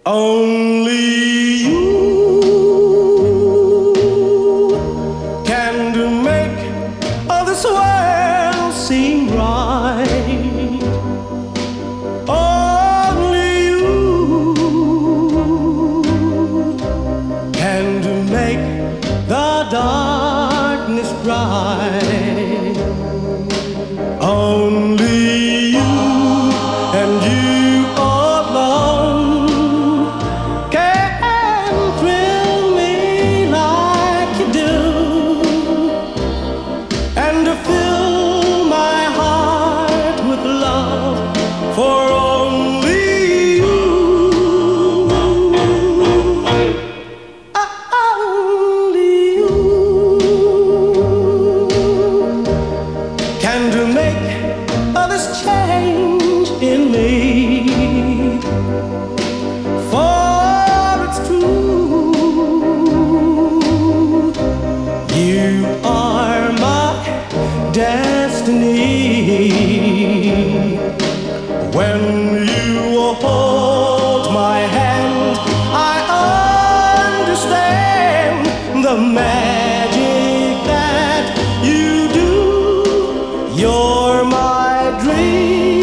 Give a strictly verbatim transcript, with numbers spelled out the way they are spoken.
Only you can do make all this world seem right. Only you can do make the darkness bright. Only you and you alone can thrill me like you do, and to fill my heart with love for only you. Only you can do make all this change in me. For it's true, you are my destiny. When you hold my hand, I understand the magic that you do. You're my dream.